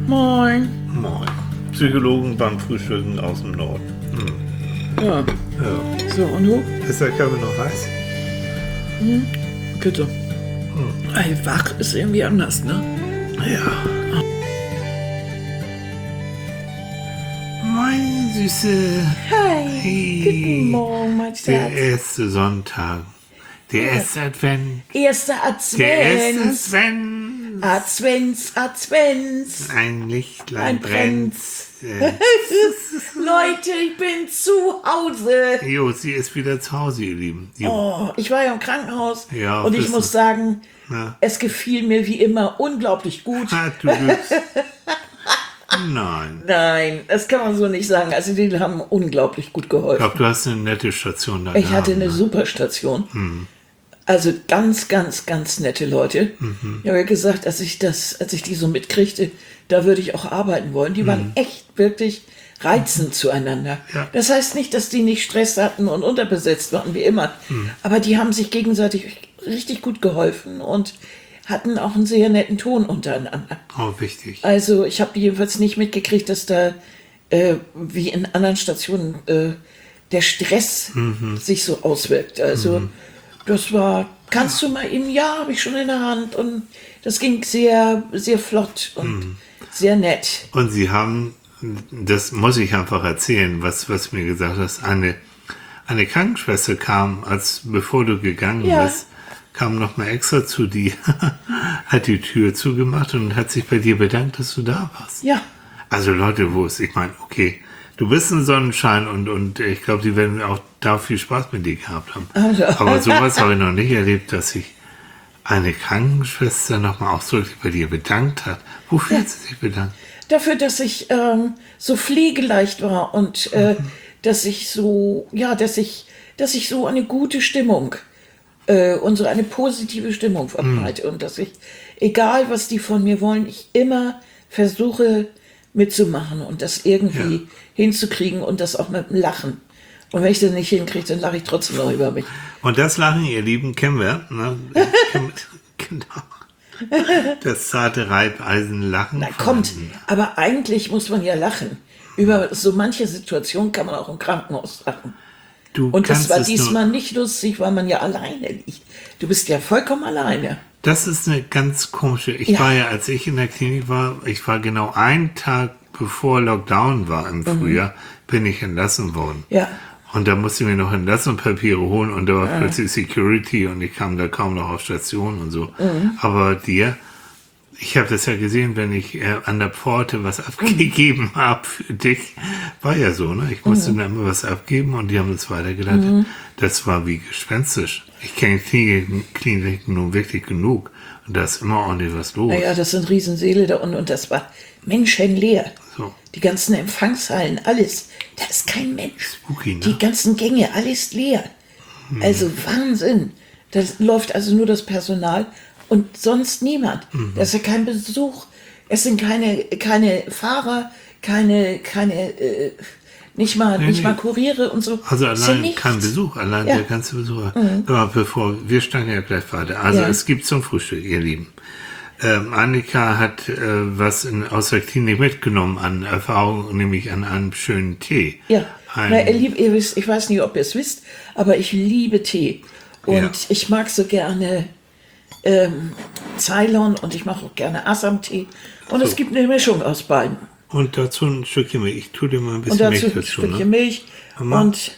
Moin. Moin. Psychologen beim Frühstücken aus dem Norden. Ja. Ja. So, und du? Ist der Kaffee noch heiß? Bitte. Ey, wach ist irgendwie anders, ne? Ja. Meine Süße. Hi. Guten Morgen, mein Der Schatz. erste Sonntag. Der erste Advent. Erster Der erste Advent. Advent. Advents. Ein Lichtlein Ein brennt. Leute, ich bin zu Hause. Jo, sie ist wieder zu Hause, ihr Lieben. Jo. Oh, ich war ja im Krankenhaus Ja, und ich bist muss du. sagen, Ja. es gefiel mir wie immer unglaublich gut. Ah, du lügst. Nein. Nein, das kann man so nicht sagen. Also die haben unglaublich gut Ich geholfen. glaube, du hast eine nette Station da Ich gehabt, hatte eine ne? super Station. Also ganz, ganz, ganz nette Leute. Ich habe ja gesagt, als ich die so mitkriegte, da würde ich auch arbeiten wollen. Die waren echt wirklich reizend zueinander. Ja. Das heißt nicht, dass die nicht Stress hatten und unterbesetzt waren, wie immer. Aber die haben sich gegenseitig richtig gut geholfen und hatten auch einen sehr netten Ton untereinander. Oh, wichtig. Also ich habe jedenfalls nicht mitgekriegt, dass da wie in anderen Stationen der Stress sich so auswirkt. Also das war, kannst du mal eben, ja, habe ich schon in der Hand. Und das ging sehr, sehr flott und sehr nett. Und sie haben, das muss ich einfach erzählen, was du mir gesagt hast, eine Krankenschwester kam, bevor du gegangen Ja. bist, kam noch mal extra zu dir, hat die Tür zugemacht und hat sich bei dir bedankt, dass du da warst. Ja, Also Leute, ich meine, okay, du bist ein Sonnenschein und ich glaube, die werden auch da viel Spaß mit dir gehabt haben. Also. Aber sowas habe ich noch nicht erlebt, dass sich eine Krankenschwester nochmal ausdrücklich bei dir bedankt hat. Wofür hat sie sich bedankt? dafür, dass ich so pflegeleicht war und dass ich so, ja, dass ich so eine gute Stimmung und so eine positive Stimmung verbreite und dass ich, egal was die von mir wollen, ich immer versuche mitzumachen und das irgendwie hinzukriegen und das auch mit dem Lachen. Und wenn ich das nicht hinkriege, dann lache ich trotzdem noch über mich. Und das Lachen, ihr Lieben, kennen wir. Ne? Genau. Das zarte Reibeisenlachen. Na kommt, aber eigentlich muss man ja lachen. Über so manche Situation kann man auch im Krankenhaus lachen. Du Und das kannst war es diesmal nur, nicht lustig, weil man ja alleine liegt. Du bist ja vollkommen alleine. das ist eine ganz komische. Ich Ja. war ja, als ich in der Klinik war, ich war genau einen Tag bevor Lockdown war im Frühjahr, bin ich entlassen worden. Ja. Und da musste ich mir noch Entlassungspapiere holen und da war plötzlich Security und ich kam da kaum noch auf Station und so. Aber ich habe das ja gesehen, wenn ich an der Pforte was abgegeben habe für dich, war ja so, ne? Ich musste dann immer was abgeben und die haben das weitergeleitet. Das war wie gespenstisch. Ich kenne Kliniken nun wirklich genug und da ist immer ordentlich was los. Naja, das sind Riesenseele da unten und das war menschenleer. So. Die ganzen Empfangshallen, alles. Da ist kein Mensch. Spooky, ne? Die ganzen Gänge, alles leer. Also Wahnsinn. Da läuft also nur das Personal und sonst niemand. Da ist ja kein Besuch. Es sind keine Fahrer, nicht mal Kuriere und so. Also Ist ja allein nichts. kein Besuch, allein Ja. der ganze Besucher. Aber wir steigen ja gleich weiter. Also Ja. es gibt zum Frühstück, ihr Lieben. Annika hat was aus der Klinik mitgenommen an Erfahrung, nämlich an einem schönen Tee. Ja, Ein- ihr wisst, ich weiß nicht, ob ihr es wisst, aber ich liebe Tee. Und Ja. ich mag so gerne Ceylon und ich mache auch gerne Assam-Tee. Und es gibt eine Mischung aus beiden. Und dazu ein Stückchen Milch. Ich tue dir mal ein Und bisschen dazu Milch ein dazu. Stückchen Ne? Milch. Mama. Und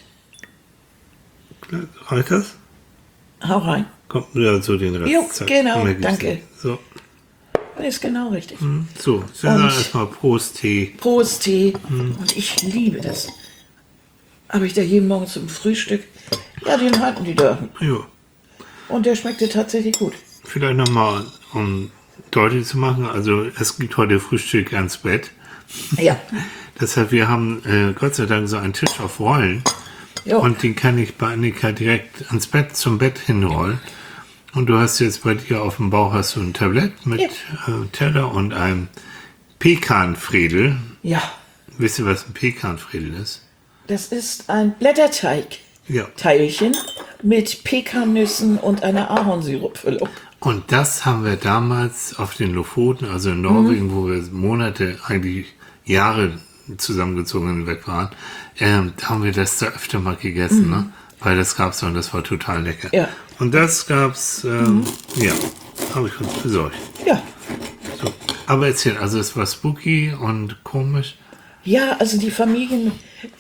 Reicht das? hau rein. Kommt ja so den Rest. Jo, Zack. genau, Mehr gibt's danke. nicht. So, Das ist genau richtig. so. Dann Und- erstmal Prost Tee. Prost Tee. Und ich liebe das. Habe ich da jeden Morgen zum Frühstück. Ja, den hatten die da. Jo. Und der schmeckte tatsächlich gut. Vielleicht nochmal, um deutlich zu machen, also es gibt heute Frühstück ans Bett. Ja. Deshalb, wir haben Gott sei Dank so einen Tisch auf Rollen. Jo. Und den kann ich bei Annika direkt zum Bett hinrollen. Und du hast jetzt bei dir auf dem Bauch hast du ein Tablett mit Teller und einem Pekanfriedel. Ja. Wisst ihr, was ein Pekanfriedel ist? Das ist ein Blätterteig. Ja. Teilchen mit Pekannüssen und einer Ahornsirupfüllung. Und das haben wir damals auf den Lofoten, also in Norwegen, wo wir Monate, eigentlich Jahre zusammengezogen weg waren, haben wir das da öfter mal gegessen, ne? Weil das gab's und das war total lecker. Ja. Und das gab's, ja, habe ich uns besorgt. Ja. So. Aber erzähl, also es war spooky und komisch. Ja, also die Familien,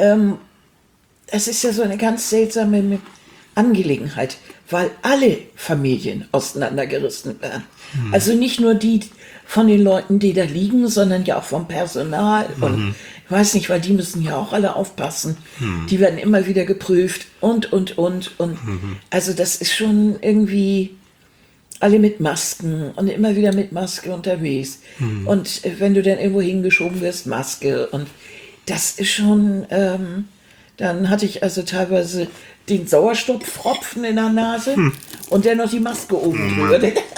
es ist ja so eine ganz seltsame Angelegenheit, weil alle Familien auseinandergerissen werden. Also nicht nur die von den Leuten, die da liegen, sondern ja auch vom Personal. Und ich weiß nicht, weil die müssen ja auch alle aufpassen. Die werden immer wieder geprüft und. Also das ist schon irgendwie alle mit Masken und immer wieder mit Maske unterwegs. Und wenn du dann irgendwo hingeschoben wirst, Maske. Und das ist schon, dann hatte ich also teilweise den Sauerstoffpfropfen in der Nase und dann noch die Maske oben drüber.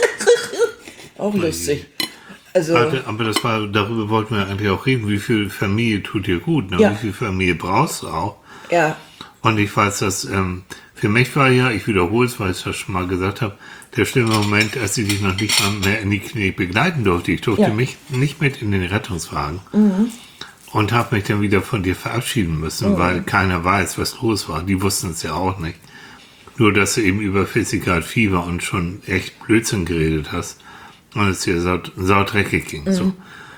Auch lustig. Also, Aber das war, darüber wollten wir eigentlich auch reden, wie viel Familie tut dir gut, ne? Ja. Wie viel Familie brauchst du auch. ja, Und ich weiß, dass für mich war ja, ich wiederhole es, weil ich das schon mal gesagt habe, der schlimme Moment, als ich dich noch nicht mal mehr in die Klinik begleiten durfte. Ich durfte mich nicht mit in den Rettungswagen und habe mich dann wieder von dir verabschieden müssen, weil keiner weiß, was los war. Die wussten es ja auch nicht. Nur, dass du eben über 40 Grad Fieber und schon echt Blödsinn geredet hast und es dir saudreckig ging. So.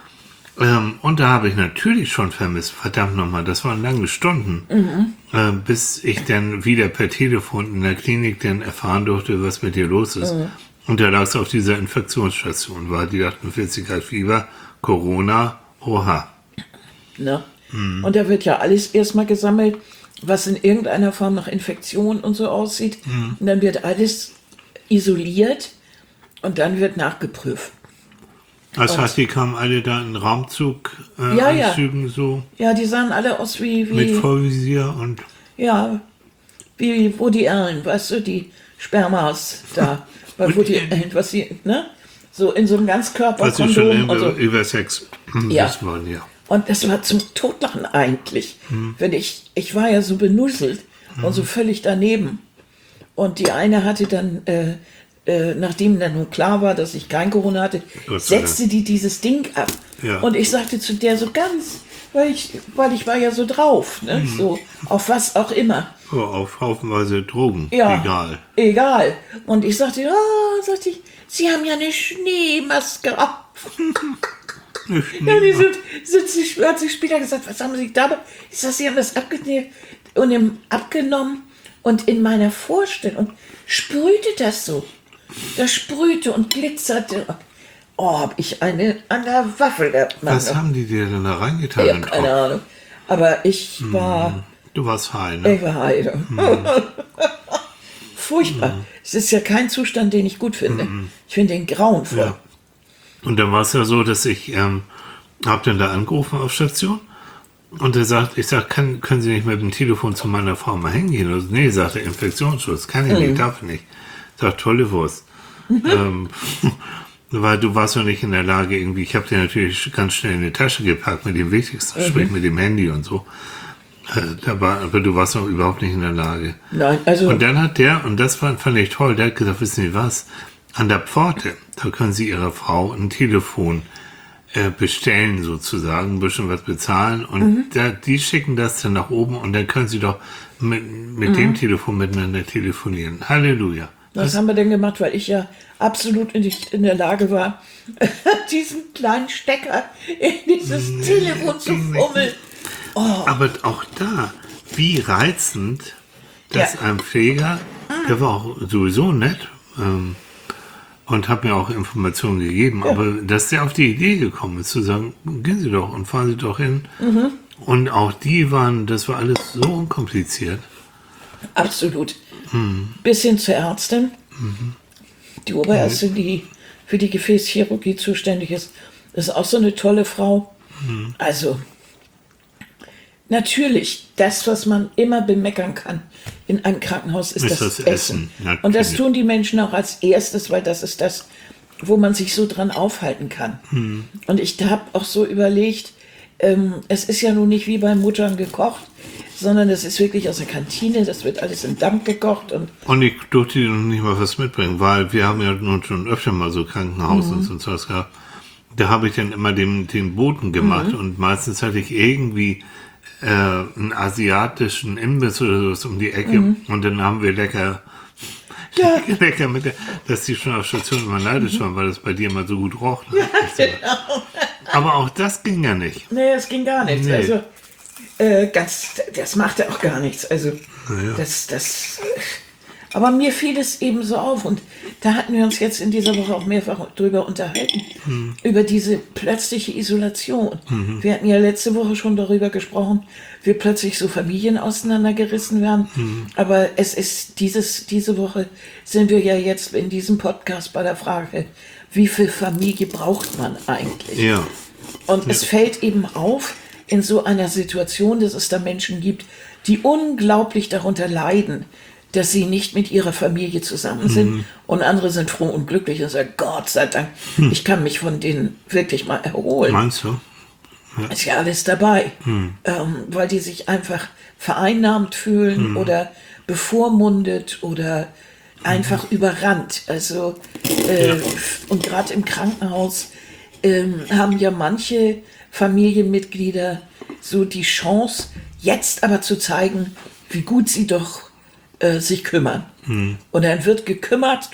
Und da habe ich natürlich schon vermisst, verdammt nochmal, das waren lange Stunden, bis ich dann wieder per Telefon in der Klinik dann erfahren durfte, was mit dir los ist. Und da lag es auf dieser Infektionsstation, weil die dachten 40 Grad Fieber, Corona, oha. ne? Und da wird ja alles erstmal gesammelt, was in irgendeiner Form nach Infektion und so aussieht. Und dann wird alles isoliert und dann wird nachgeprüft. Das heißt, die kamen alle da in Raumzug, Ja, ja. Anzügen so, Ja, die sahen alle aus mit wie Vollvisier und ja, wie Woody Allen, weißt du, die Spermas da, bei Woody Allen, was sie, ne? So in so einem was sie schon Ganzkörperkondom und so. über Sex Ja. das waren, ja. Und das war zum Totlachen eigentlich. Wenn ich war ja so benuselt und so völlig daneben. Und die eine hatte dann, nachdem dann nun klar war, dass ich kein Corona hatte, Gott sei Dank. setzte die dieses Ding ab. Ja. Und ich sagte zu der so ganz, weil ich war ja so drauf, ne? So auf was auch immer. Oh, auf haufenweise Drogen, Ja, egal. Egal. Und ich sagte, sagte ich, Sie haben ja eine Schneemaske auf. Ja, die hat sich später gesagt, was haben Sie da? Ich sag, Sie haben das abgenommen und in meiner Vorstellung sprühte das so. Das sprühte und glitzerte. Oh, hab ich eine an der Waffel gehabt. Mann. Was haben die dir denn da reingetan? Ich in hab den keine Kopf? Ahnung. Aber ich war, Du warst high, ne? ich war heide. Furchtbar. Es ist ja kein Zustand, den ich gut finde. Ich finde den grauenvoll. Ja. Und dann war es ja so, dass ich habe dann da angerufen auf Station und ich sag, können Sie nicht mit dem Telefon zu meiner Frau mal hingehen? Also, nee, sagt der Infektionsschutz, kann ich nicht, darf ich nicht. Ich sag, tolle Wurst. Weil du warst ja nicht in der Lage, irgendwie, ich habe dir natürlich ganz schnell in die Tasche gepackt mit dem Wichtigsten, sprich mit dem Handy und so. Aber du warst noch überhaupt nicht in der Lage. Nein, also. Und dann hat der, und das fand ich toll, der hat gesagt, wissen Sie was, an der Pforte, da können Sie Ihrer Frau ein Telefon bestellen sozusagen, ein bisschen was bezahlen und die schicken das dann nach oben und dann können Sie doch mit dem Telefon miteinander telefonieren. Halleluja. Was haben wir denn gemacht, weil ich ja absolut nicht in der Lage war, diesen kleinen Stecker in dieses Telefon zu fummeln. Aber auch da, wie reizend, dass ein Pfleger, der war auch sowieso nett und hat mir auch Informationen gegeben, aber dass der auf die Idee gekommen ist, zu sagen, gehen Sie doch und fahren Sie doch hin. Und auch die waren, das war alles so unkompliziert. Absolut. Bis hin zur Ärztin, die Oberärztin, die für die Gefäßchirurgie zuständig ist, ist auch so eine tolle Frau. Also, natürlich, das, was man immer bemeckern kann in einem Krankenhaus, ist das Essen. Und das tun die Menschen auch als erstes, weil das ist das, wo man sich so dran aufhalten kann. Und ich habe auch so überlegt, es ist ja nun nicht wie bei Muttern gekocht, sondern das ist wirklich aus der Kantine, das wird alles im Dampf gekocht. Und ich durfte noch nicht mal was mitbringen, weil wir haben ja nun schon öfter mal so Krankenhaus und so was gehabt. Da habe ich dann immer den Boten gemacht und meistens hatte ich irgendwie einen asiatischen Imbiss oder sowas um die Ecke und dann haben wir lecker mit dass die schon auf Station immer neidisch waren, weil das bei dir immer so gut roch. Ja, genau. Aber auch das ging ja nicht. Nee, es ging gar nichts. Nee. Also, das machte auch gar nichts. Also, aber mir fiel es eben so auf und da hatten wir uns jetzt in dieser Woche auch mehrfach drüber unterhalten, über diese plötzliche Isolation. Wir hatten ja letzte Woche schon darüber gesprochen, wie plötzlich so Familien auseinandergerissen werden. Aber es ist diese Woche sind wir ja jetzt in diesem Podcast bei der Frage, wie viel Familie braucht man eigentlich? Ja. Und es fällt eben auf, in so einer Situation, dass es da Menschen gibt, die unglaublich darunter leiden, dass sie nicht mit ihrer Familie zusammen sind. Und andere sind froh und glücklich und sagen, Gott sei Dank, ich kann mich von denen wirklich mal erholen. Meinst du? Ja. Ist ja alles dabei. Weil die sich einfach vereinnahmt fühlen oder bevormundet oder einfach überrannt. Also, und gerade im Krankenhaus haben ja manche Familienmitglieder so die Chance, jetzt aber zu zeigen, wie gut sie doch sich kümmern. Und dann wird gekümmert,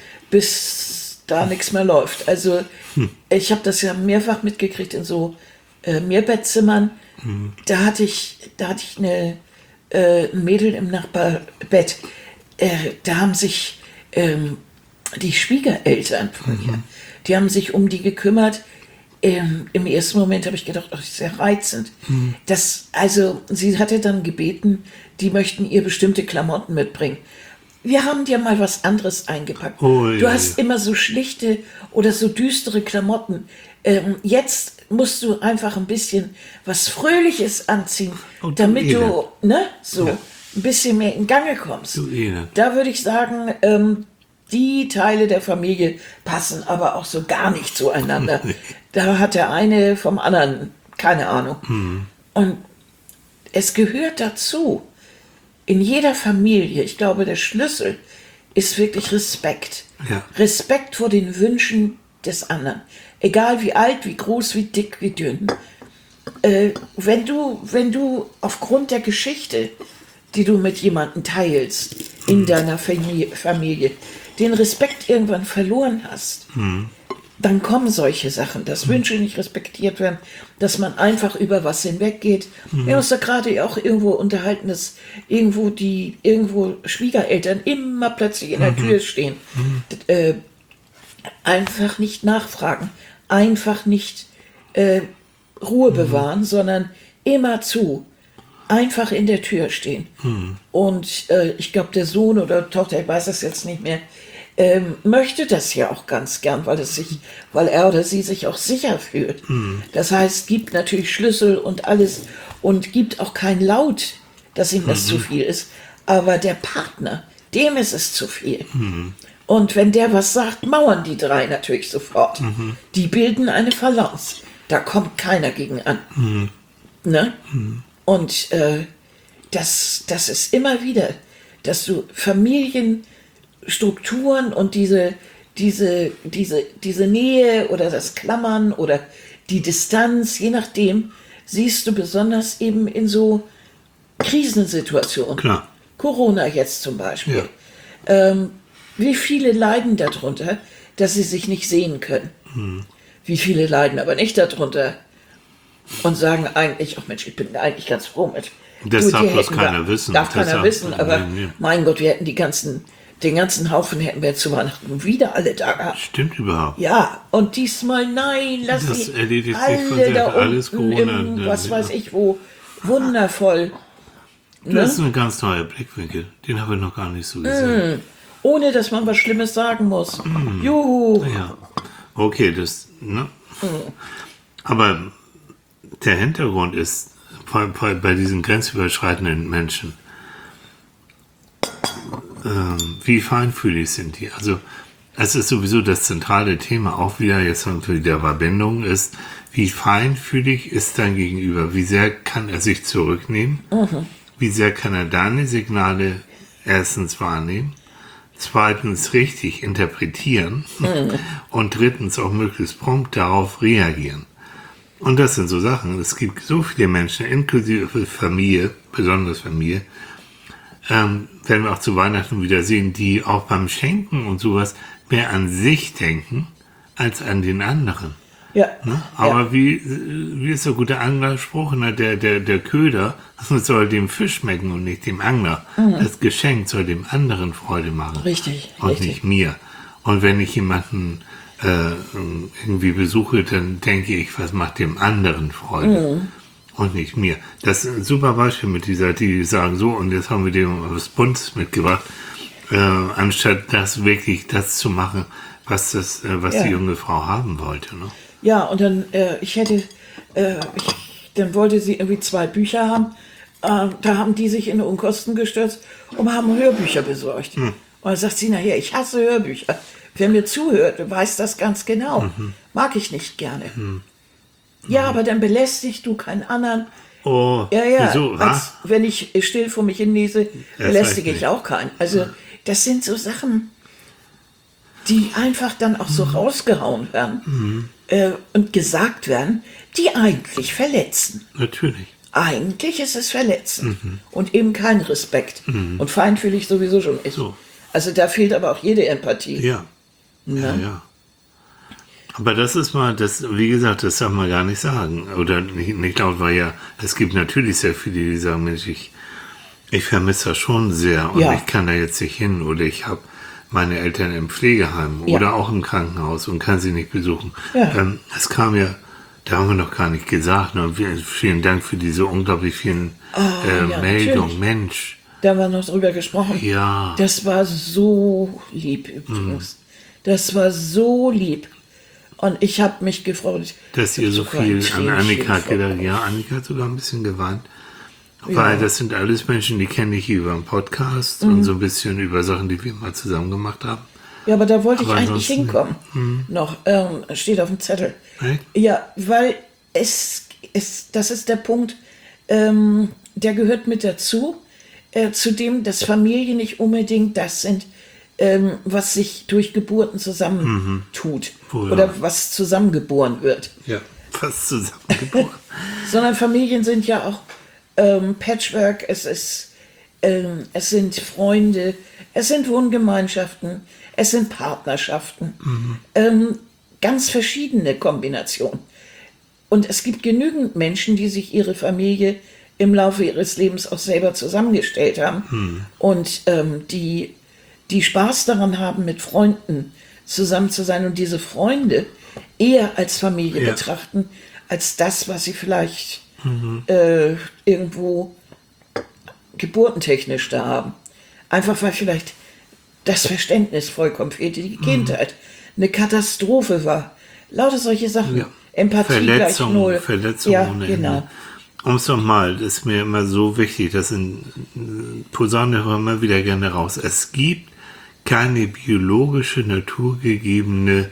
bis da nichts mehr läuft. Also ich habe das ja mehrfach mitgekriegt in so Mehrbettzimmern. Da hatte ich ein Mädel im Nachbarbett. Da haben sich die Schwiegereltern von ihr, die haben sich um die gekümmert. Im ersten Moment habe ich gedacht, das ist sehr reizend. Also sie hatte dann gebeten, die möchten ihr bestimmte Klamotten mitbringen. Wir haben dir mal was anderes eingepackt. Du hast immer so schlichte oder so düstere Klamotten. Jetzt musst du einfach ein bisschen was Fröhliches anziehen, damit du ein bisschen mehr in Gange kommst. Da würde ich sagen, die Teile der Familie passen aber auch so gar nicht zueinander. Da hat der eine vom anderen keine Ahnung. Und es gehört dazu, in jeder Familie, ich glaube, der Schlüssel ist wirklich Respekt. Ja. Respekt vor den Wünschen des anderen. Egal wie alt, wie groß, wie dick, wie dünn. Wenn du aufgrund der Geschichte, die du mit jemandem teilst, in deiner Familie, den Respekt irgendwann verloren hast, dann kommen solche Sachen, dass Wünsche nicht respektiert werden, dass man einfach über was hinweggeht. Wir haben uns da gerade auch irgendwo unterhalten, dass irgendwo Schwiegereltern immer plötzlich in der Tür stehen. Einfach nicht nachfragen, einfach nicht Ruhe bewahren, sondern immer zu. Einfach in der Tür stehen. Und ich glaube, der Sohn oder Tochter, ich weiß das jetzt nicht mehr, möchte das ja auch ganz gern, weil er oder sie sich auch sicher fühlt. Das heißt, gibt natürlich Schlüssel und alles und gibt auch kein Laut, dass ihm das zu viel ist. Aber der Partner, dem ist es zu viel. Und wenn der was sagt, mauern die drei natürlich sofort. Die bilden eine Phalanx. Da kommt keiner gegen an. Ne? Und das ist immer wieder, dass du Familienstrukturen und diese Nähe oder das Klammern oder die Distanz, je nachdem, siehst du besonders eben in so Krisensituationen. Klar. Corona jetzt zum Beispiel. Ja. Wie viele leiden darunter, dass sie sich nicht sehen können? Wie viele leiden aber nicht darunter und sagen eigentlich, ach Mensch, ich bin eigentlich ganz froh mit. Das darf bloß keiner wissen. Darf keiner wissen, aber mein Gott, wir hätten den ganzen Haufen hätten wir zu Weihnachten wieder alle da gehabt. Stimmt überhaupt. Ja, und diesmal nein, lass das die erledigt alle sich von da alles unten Corona. was weiß ich wo, wundervoll. Das ist ein ganz neuer Blickwinkel. Den habe ich noch gar nicht so gesehen. Ohne, dass man was Schlimmes sagen muss. Juhu. Ja, okay, aber der Hintergrund ist, bei diesen grenzüberschreitenden Menschen, wie feinfühlig sind die? Also, es ist sowieso das zentrale Thema, auch wieder, jetzt wieder Verbindung ist, wie feinfühlig ist dein Gegenüber? Wie sehr kann er sich zurücknehmen? wie sehr kann er deine Signale erstens wahrnehmen, zweitens richtig interpretieren und drittens auch möglichst prompt darauf reagieren. Und das sind so Sachen, es gibt so viele Menschen, inklusive Familie, besonders Familie, werden wir auch zu Weihnachten wieder sehen, die auch beim Schenken und sowas mehr an sich denken, als an den anderen. Ja. Ne? Aber wie ist der gute Anglerspruch? Ne? Der Köder soll dem Fisch schmecken und nicht dem Angler. Das Geschenk soll dem anderen Freude machen. Richtig. Und richtig. nicht mir. Und wenn ich jemanden irgendwie besuche, dann denke ich, was macht dem anderen Freude und nicht mir. Das ist ein super Beispiel mit die sagen so, und jetzt haben wir dem was Buntes mitgebracht, anstatt das wirklich das zu machen, was die junge Frau haben wollte. Ne? Ja, und dann, dann wollte sie irgendwie 2 Bücher haben. Da haben die sich in Unkosten gestürzt und haben Hörbücher besorgt. Und dann sagt sie nachher, ich hasse Hörbücher. Wer mir zuhört, weiß das ganz genau. Mag ich nicht gerne. Ja, aber dann belästigst du keinen anderen. Oh, Ja, wieso? als wenn ich still vor mich hin lese, belästige ich auch keinen. Also das sind so Sachen, die einfach dann auch so rausgehauen werden und gesagt werden, die eigentlich verletzen. Natürlich. Eigentlich ist es verletzend und eben kein Respekt. Und feinfühlig sowieso schon nicht. So. Also da fehlt aber auch jede Empathie. Ja. Ne? Ja. Aber das ist mal, wie gesagt, das darf man gar nicht sagen. Oder nicht laut, weil ja, es gibt natürlich sehr viele, die sagen, Mensch, ich vermisse das schon sehr und ich kann da jetzt nicht hin oder ich habe meine Eltern im Pflegeheim oder auch im Krankenhaus und kann sie nicht besuchen. Ja. Es kam ja, da haben wir noch gar nicht gesagt, ne? Vielen Dank für diese unglaublich vielen Meldungen. natürlich. Mensch. Da haben wir noch drüber gesprochen. Ja. Das war so lieb übrigens. Das war so lieb. Und ich habe mich gefreut. Dass ihr so sogar ein viel an Tränchen Annika vor- gedacht. Ja, Annika hat sogar ein bisschen geweint. Weil das sind alles Menschen, die kenne ich über einen Podcast und so ein bisschen über Sachen, die wir mal zusammen gemacht haben. Ja, aber da wollte ich Aber eigentlich ansonsten- hinkommen. Noch, steht auf dem Zettel. Echt? Ja, weil das ist der Punkt, der gehört mit dazu, zu dem, dass Familien nicht unbedingt das sind, was sich durch Geburten zusammentut. Oh ja. Oder was zusammengeboren wird. Ja. Fast zusammengeboren. Sondern Familien sind ja auch Patchwork, es sind Freunde, es sind Wohngemeinschaften, es sind Partnerschaften. Ganz verschiedene Kombinationen. Und es gibt genügend Menschen, die sich ihre Familie im Laufe ihres Lebens auch selber zusammengestellt haben und die Spaß daran haben, mit Freunden zusammen zu sein und diese Freunde eher als Familie betrachten, als das, was sie vielleicht irgendwo geburtentechnisch da haben. Einfach weil vielleicht das Verständnis vollkommen fehlte, die Kindheit eine Katastrophe war. Lauter solche Sachen. Ja. Empathie gleich null. Verletzung Ja, ohne genau. Ende. Um es nochmal, das ist mir immer so wichtig, das in Posaune hören wir wieder gerne raus. Es gibt keine biologische, naturgegebene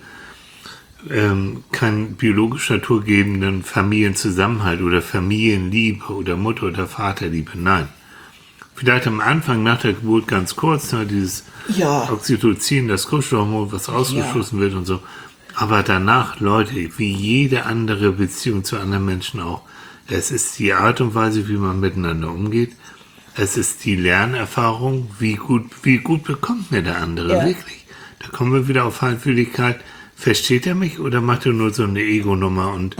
keinen biologisch naturgebenden Familienzusammenhalt oder Familienliebe oder Mutter- oder Vaterliebe. Nein. Vielleicht am Anfang nach der Geburt ganz kurz, ne, dieses Oxytocin, das Kuschelhormon, was ausgestoßen wird und so. Aber danach, Leute, wie jede andere Beziehung zu anderen Menschen auch, es ist die Art und Weise, wie man miteinander umgeht. Es ist die Lernerfahrung, wie gut bekommt mir der andere wirklich. Da kommen wir wieder auf Feinfühligkeit. Versteht er mich oder macht er nur so eine Ego-Nummer und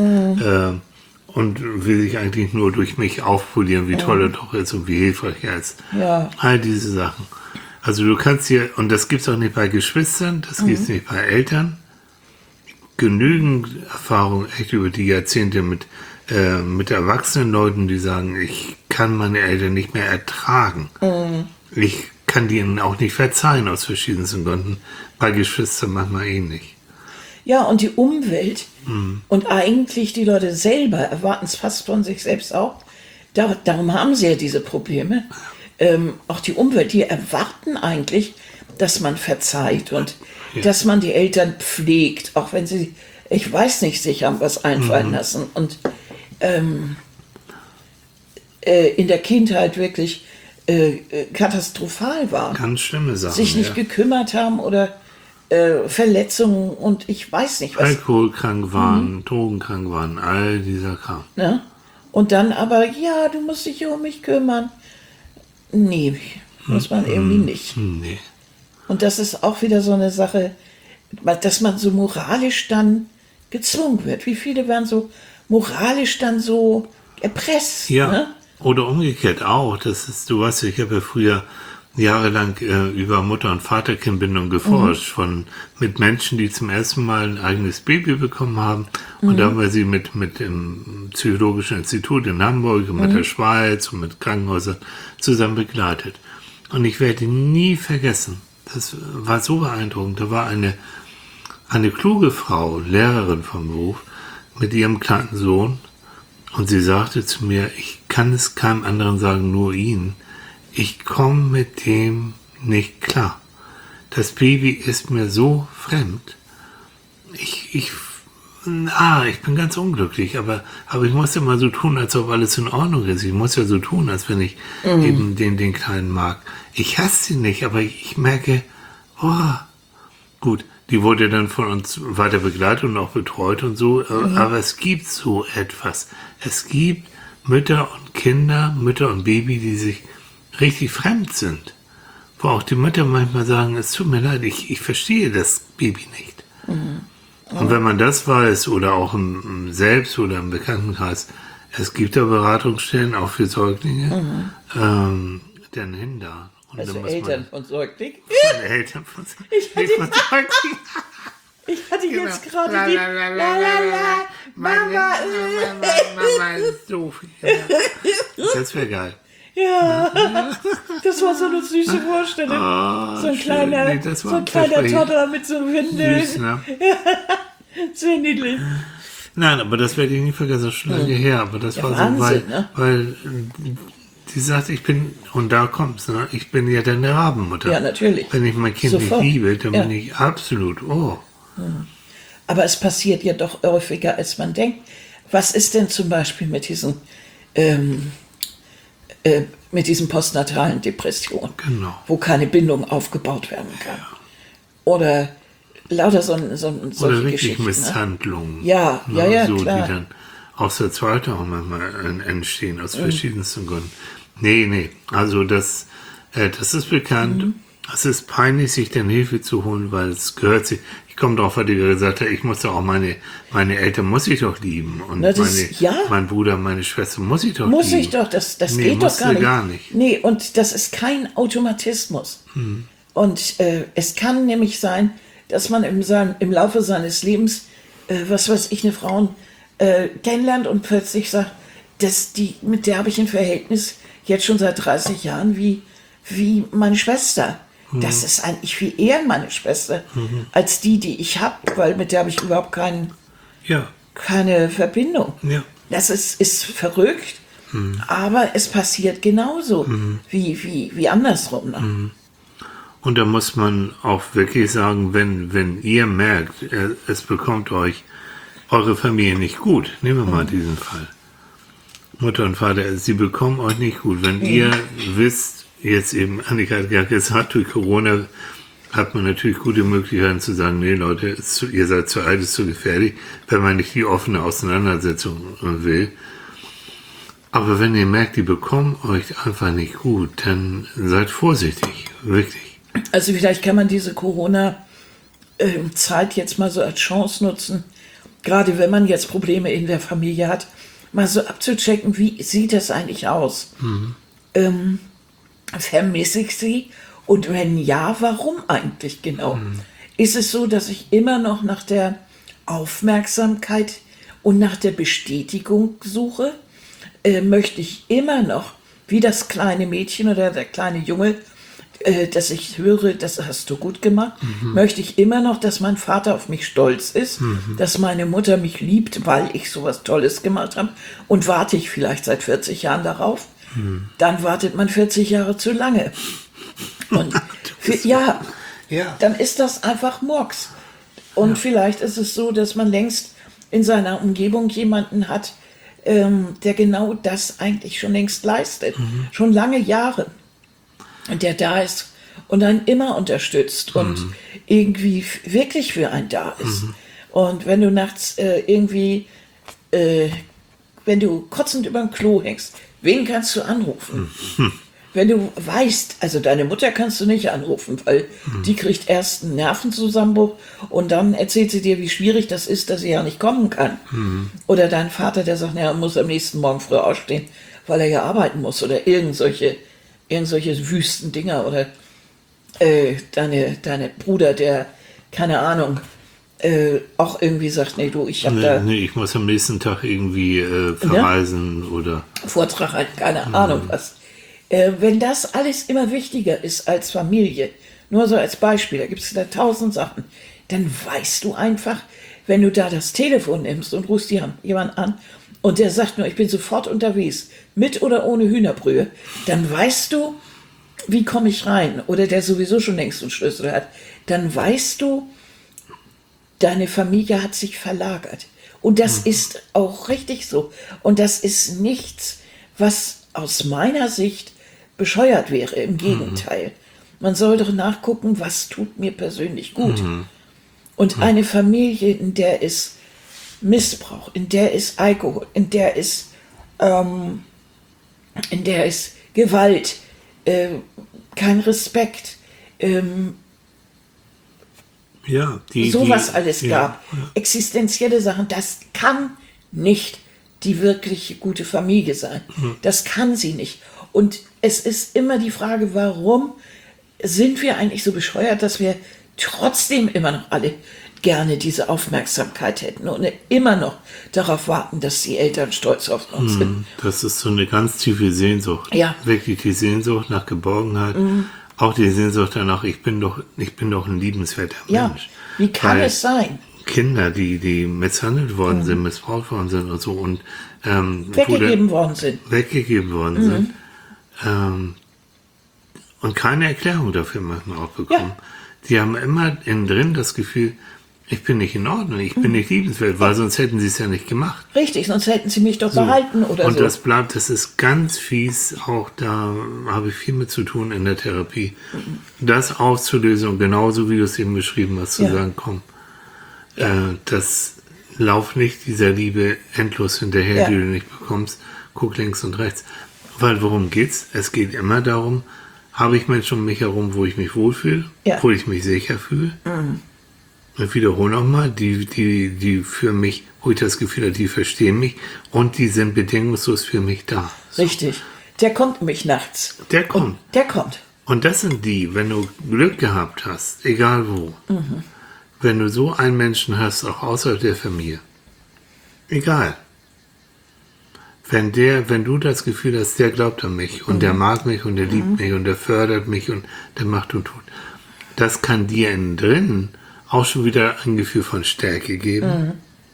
will sich eigentlich nur durch mich aufpolieren, wie toll er doch ist und wie hilfreich er ist. Ja. All diese Sachen. Also du kannst hier, und das gibt es auch nicht bei Geschwistern, das gibt es nicht bei Eltern, genügend Erfahrung echt über die Jahrzehnte mit erwachsenen Leuten, die sagen, ich kann meine Eltern nicht mehr ertragen. Ich kann denen auch nicht verzeihen aus verschiedensten Gründen. Bei Geschwistern manchmal ähnlich. Ja, und die Umwelt und eigentlich die Leute selber erwarten es fast von sich selbst auch. Darum haben sie ja diese Probleme. Auch die Umwelt, die erwarten eigentlich, dass man verzeiht und dass man die Eltern pflegt, auch wenn sie, ich weiß nicht, sich haben was einfallen lassen. Und in der Kindheit wirklich katastrophal waren. Ganz schlimme Sachen. Sich nicht gekümmert haben oder Verletzungen und ich weiß nicht was. Alkoholkrank waren, drogenkrank waren, all dieser Kram. Ne? Und dann aber, ja, du musst dich um mich kümmern. Nee, muss man irgendwie nicht. Nee. Und das ist auch wieder so eine Sache, dass man so moralisch dann gezwungen wird. Wie viele werden so moralisch dann so erpresst? Ja, Ne? oder umgekehrt auch. Das ist, du weißt, ich habe ja früher jahrelang über Mutter- und Vater-Kind-Bindung geforscht, mit Menschen, die zum ersten Mal ein eigenes Baby bekommen haben. Und da haben wir sie mit dem Psychologischen Institut in Hamburg und mit der Schweiz und mit Krankenhäusern zusammen begleitet. Und ich werde nie vergessen, das war so beeindruckend, da war eine kluge Frau, Lehrerin vom Beruf, mit ihrem kleinen Sohn. Und sie sagte zu mir, ich kann es keinem anderen sagen, nur Ihnen. Ich komme mit dem nicht klar. Das Baby ist mir so fremd. Ich bin ganz unglücklich, aber ich muss ja mal so tun, als ob alles in Ordnung ist. Ich muss ja so tun, als wenn ich eben den Kleinen mag. Ich hasse sie nicht, aber ich merke, gut, die wurde dann von uns weiter begleitet und auch betreut und so, aber es gibt so etwas. Es gibt Mütter und Kinder, Mütter und Baby, die sich richtig fremd sind. Wo auch die Mütter manchmal sagen, es tut mir leid, ich verstehe das Baby nicht. Und wenn man das weiß, oder auch im Selbst- oder im Bekanntenkreis, es gibt da Beratungsstellen, auch für Säuglinge, dann hin da. Und Also dann muss Eltern von Säugling. Eltern von Ich von Säugling. hatte Genau. jetzt gerade die la, Mama. Mama ist doof. Ja. Das wäre geil. Ja, das war so eine süße Vorstellung. So ein schön. kleiner, Nee, das war so ein kleiner perfekt. Toddler mit so Windeln. Süß, ne? Sehr niedlich. Nein, aber das werde ich nie vergessen, schon lange her. Aber das Ja, war Wahnsinn, so, ne? weil die sagt, und da kommt's, ne? Ich bin ja deine Rabenmutter. Ja, natürlich. Wenn ich mein Kind Sofort. nicht liebe, dann Ja. bin ich absolut, Aber es passiert ja doch häufiger, als man denkt. Was ist denn zum Beispiel mit diesen postnatalen Depressionen, Genau. wo keine Bindung aufgebaut werden kann? Oder lauter solche Oder wirklich Geschichten. Ne? Misshandlungen. Ja, Ne? ja, ja, so, klar. Die dann aus der Zweite auch manchmal entstehen, aus verschiedensten Gründen. Nee, also das ist bekannt. Es ist peinlich, sich dann Hilfe zu holen, weil es gehört sich. Ich komme drauf, weil die gesagt hat, ich muss doch auch meine Eltern muss ich doch lieben. Und Na, mein Bruder, meine Schwester muss ich doch Muss lieben. ich doch, das Nee, geht doch musst du gar nicht. Nee, und das ist kein Automatismus. Und es kann nämlich sein, dass man im Laufe seines Lebens, was weiß ich, eine Frau kennenlernt und plötzlich sagt, mit der habe ich ein Verhältnis jetzt schon seit 30 Jahren wie meine Schwester. Das ist eigentlich viel eher meine Schwester als die ich habe, weil mit der habe ich überhaupt keine Verbindung. Ja. Das ist verrückt, aber es passiert genauso wie andersrum. Ne? Und da muss man auch wirklich sagen, wenn ihr merkt, es bekommt euch eure Familie nicht gut, nehmen wir mal diesen Fall. Mutter und Vater, sie bekommen euch nicht gut. Wenn ihr wisst, jetzt eben, Annika hat gerade gesagt, durch Corona hat man natürlich gute Möglichkeiten zu sagen, nee Leute, ihr seid zu alt, ist zu gefährlich, wenn man nicht die offene Auseinandersetzung will. Aber wenn ihr merkt, die bekommen euch einfach nicht gut, dann seid vorsichtig, wirklich. Also vielleicht kann man diese Corona-Zeit jetzt mal so als Chance nutzen, gerade wenn man jetzt Probleme in der Familie hat, mal so abzuchecken, wie sieht das eigentlich aus? Vermisse ich sie? Und wenn ja, warum eigentlich genau? Ist es so, dass ich immer noch nach der Aufmerksamkeit und nach der Bestätigung suche? Möchte ich immer noch, wie das kleine Mädchen oder der kleine Junge, dass ich höre, das hast du gut gemacht, möchte ich immer noch, dass mein Vater auf mich stolz ist, dass meine Mutter mich liebt, weil ich sowas Tolles gemacht habe, und warte ich vielleicht seit 40 Jahren darauf, dann wartet man 40 Jahre zu lange. Und dann ist das einfach Murks. Und vielleicht ist es so, dass man längst in seiner Umgebung jemanden hat, der genau das eigentlich schon längst leistet. Schon lange Jahre. Und der da ist und einen immer unterstützt und irgendwie wirklich für einen da ist. Und wenn du nachts wenn du kotzend über dem Klo hängst, wen kannst du anrufen? Wenn du weißt, also deine Mutter kannst du nicht anrufen, weil die kriegt erst einen Nervenzusammenbruch und dann erzählt sie dir, wie schwierig das ist, dass sie ja nicht kommen kann. Oder dein Vater, der sagt, er muss am nächsten Morgen früh aufstehen, weil er ja arbeiten muss oder irgend solche Wüstendinger oder deine Bruder, der, keine Ahnung, auch irgendwie sagt, nee, du, ich habe ich muss am nächsten Tag irgendwie verreisen oder Vortrag halt, keine Ahnung was. Wenn das alles immer wichtiger ist als Familie, nur so als Beispiel, da gibt es da 1000 Sachen, dann weißt du einfach, wenn du da das Telefon nimmst und rufst jemanden an und der sagt nur, ich bin sofort unterwegs, mit oder ohne Hühnerbrühe, dann weißt du, wie komme ich rein? Oder der sowieso schon längst einen Schlüssel hat, dann weißt du, deine Familie hat sich verlagert. Und das ist auch richtig so. Und das ist nichts, was aus meiner Sicht bescheuert wäre. Im Gegenteil. Man soll doch nachgucken, was tut mir persönlich gut. Und eine Familie, in der ist Missbrauch, in der ist Alkohol, in der ist Gewalt, kein Respekt, sowas alles gab, existenzielle Sachen, das kann nicht die wirklich gute Familie sein. Das kann sie nicht. Und es ist immer die Frage, warum sind wir eigentlich so bescheuert, dass wir trotzdem immer noch alle gerne diese Aufmerksamkeit hätten und immer noch darauf warten, dass die Eltern stolz auf uns sind. Das ist so eine ganz tiefe Sehnsucht. Ja. Wirklich die Sehnsucht nach Geborgenheit. Auch die Sehnsucht danach, ich bin doch ein liebenswerter Mensch. Wie kann es sein? Kinder, die misshandelt worden sind, missbraucht worden sind und so und weggegeben worden sind. Und keine Erklärung dafür manchmal auch bekommen. Ja. Die haben immer innen drin das Gefühl, ich bin nicht in Ordnung, ich bin nicht liebenswert, weil sonst hätten sie es ja nicht gemacht. Richtig, sonst hätten sie mich doch behalten oder und so. Und das ist ganz fies, auch da habe ich viel mit zu tun in der Therapie. Das aufzulösen und genauso wie du es eben beschrieben hast, zu sagen, komm, das lauf nicht dieser Liebe endlos hinterher, die du nicht bekommst, guck links und rechts. Weil worum geht's? Es geht immer darum, habe ich Menschen um mich herum, wo ich mich wohlfühle, wo ich mich sicher fühle. Ich wiederhole nochmal, die für mich, wo ich das Gefühl habe, die verstehen mich und die sind bedingungslos für mich da. So. Richtig. Der kommt nämlich nachts. Der kommt. Und das sind die, wenn du Glück gehabt hast, egal wo, wenn du so einen Menschen hast, auch außerhalb der Familie, egal. Wenn du das Gefühl hast, der glaubt an mich und der mag mich und der liebt mich und der fördert mich und der macht und tut, das kann dir innen drin auch schon wieder ein Gefühl von Stärke geben.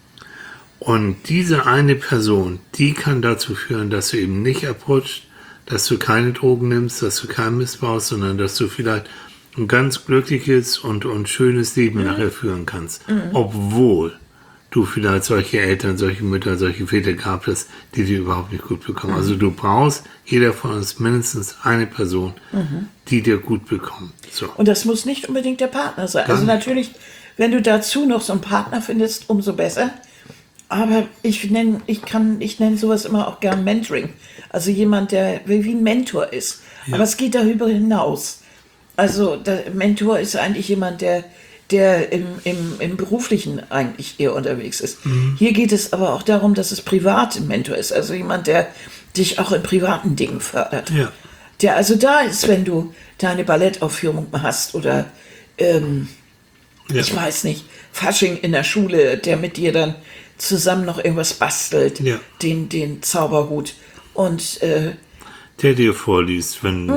Und diese eine Person, die kann dazu führen, dass du eben nicht abrutscht, dass du keine Drogen nimmst, dass du keinen missbrauchst, sondern dass du vielleicht ein ganz glückliches und schönes Leben nachher führen kannst. Obwohl du vielleicht solche Eltern, solche Mütter, solche Väter gehabt hast, die dir überhaupt nicht gut bekommen. Also du brauchst, jeder von uns, mindestens eine Person, die dir gut bekommt. So. Und das muss nicht unbedingt der Partner sein. Also natürlich, wenn du dazu noch so einen Partner findest, umso besser. Aber ich nenne sowas immer auch gern Mentoring. Also jemand, der wie ein Mentor ist. Ja. Aber es geht darüber hinaus. Also der Mentor ist eigentlich jemand, der im Beruflichen eigentlich eher unterwegs ist. Hier geht es aber auch darum, dass es privat ein Mentor ist. Also jemand, der dich auch in privaten Dingen fördert. Ja. Der also da ist, wenn du deine Ballettaufführung hast oder ich weiß nicht, Fasching in der Schule, der mit dir dann zusammen noch irgendwas bastelt, den Zauberhut und der dir vorliest,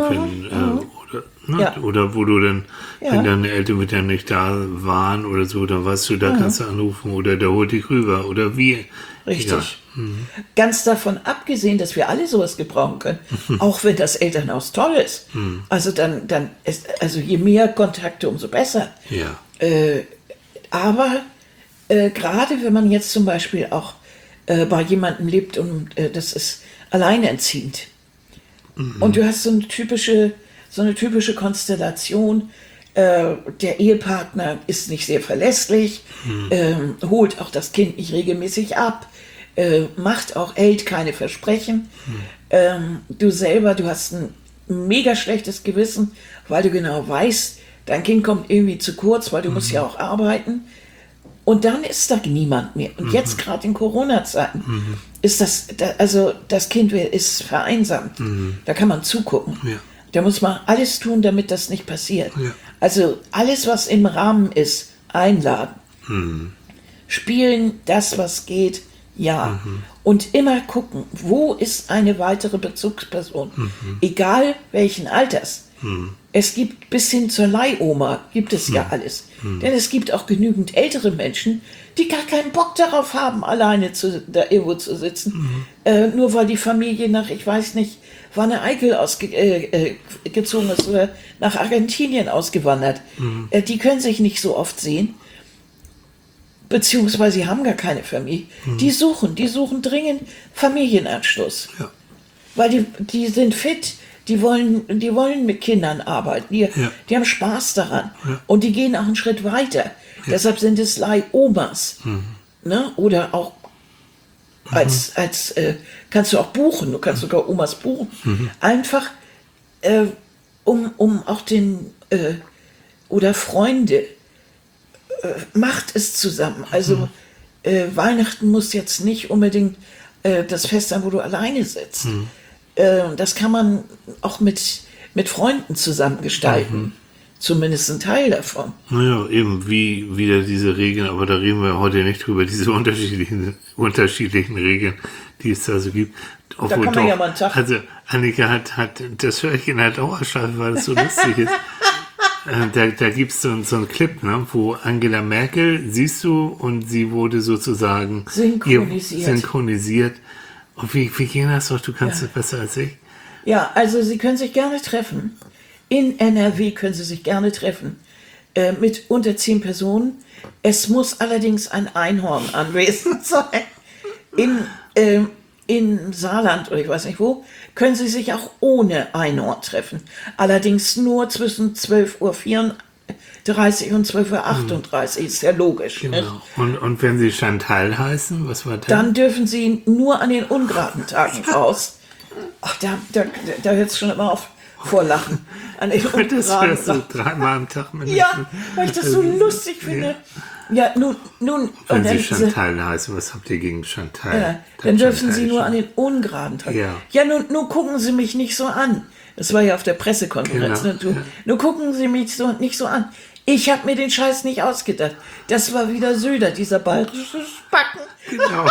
oder wo du dann, wenn deine Eltern mit dir nicht da waren oder so, dann weißt du, da kannst du anrufen oder der holt dich rüber oder wie. Richtig. Ganz davon abgesehen, dass wir alle sowas gebrauchen können, auch wenn das Elternhaus toll ist. Also dann ist, also je mehr Kontakte, umso besser. Ja. Aber gerade wenn man jetzt zum Beispiel auch bei jemandem lebt und das ist alleinerziehend. Und du hast so eine typische Konstellation. Der Ehepartner ist nicht sehr verlässlich, holt auch das Kind nicht regelmäßig ab, hält keine Versprechen. Du hast ein mega schlechtes Gewissen, weil du genau weißt, dein Kind kommt irgendwie zu kurz, weil du musst ja auch arbeiten. Und dann ist da niemand mehr. Und jetzt gerade in Corona-Zeiten ist das Kind ist vereinsamt. Da kann man zugucken. Ja. Da muss man alles tun, damit das nicht passiert. Ja. Also alles, was im Rahmen ist, einladen. Spielen, das, was geht, ja. Und immer gucken, wo ist eine weitere Bezugsperson? Egal welchen Alters. Es gibt bis hin zur Leihoma, gibt es ja alles. Denn es gibt auch genügend ältere Menschen, die gar keinen Bock darauf haben, alleine da irgendwo zu sitzen. Nur weil die Familie nach, ich weiß nicht, Wanne Eickel gezogen ist oder nach Argentinien ausgewandert. Die können sich nicht so oft sehen. Beziehungsweise sie haben gar keine Familie. Die suchen dringend Familienanschluss. Ja. Weil die sind fit, die wollen mit Kindern arbeiten, die haben Spaß daran. Ja. Und die gehen auch einen Schritt weiter. Ja. Deshalb sind es Leihomas. Ne? Oder auch kannst du auch buchen, du kannst sogar Omas buchen. Einfach um auch oder Freunde, macht es zusammen. Also Weihnachten muss jetzt nicht unbedingt das Fest sein, wo du alleine sitzt. Das kann man auch mit Freunden zusammen gestalten. Zumindest ein Teil davon. Naja, eben wie wieder diese Regeln, aber da reden wir heute nicht drüber, diese unterschiedlichen Regeln, die es da so gibt. Obwohl da kann man ja mal einen Tag. Also Annika hat das höre ich in der Dauerschleife, weil es so lustig ist. Da gibt es so einen Clip, ne, wo Angela Merkel, siehst du, und sie wurde sozusagen synchronisiert. Und wie ging das doch? Du kannst es besser als ich. Ja, also sie können sich gerne treffen. In NRW können sie sich gerne treffen. Mit unter 10 Personen. Es muss allerdings ein Einhorn anwesend sein. In Saarland oder ich weiß nicht wo, können sie sich auch ohne Einhorn treffen. Allerdings nur zwischen 12:34 Uhr und 12:38 Uhr, ist ja logisch. Genau. Und wenn sie Chantal heißen, was war das? Dann dürfen sie nur an den ungeraden Tagen raus. Ach, da hört es schon immer auf vor Lachen. An den das hörst du 3-mal am Tag mindestens. Ja, weil ich das so lustig finde. Ja, nun. Wenn sie Chantal heißen, was habt ihr gegen Chantal? Ja, dann dürfen sie nur an den ungeraden Tagen. Ja, nun gucken Sie mich nicht so an. Das war ja auf der Pressekonferenz. Genau. Ne? Nun gucken Sie mich nicht so an. Ich habe mir den Scheiß nicht ausgedacht. Das war wieder Söder, dieser bayerische Spacken. Genau.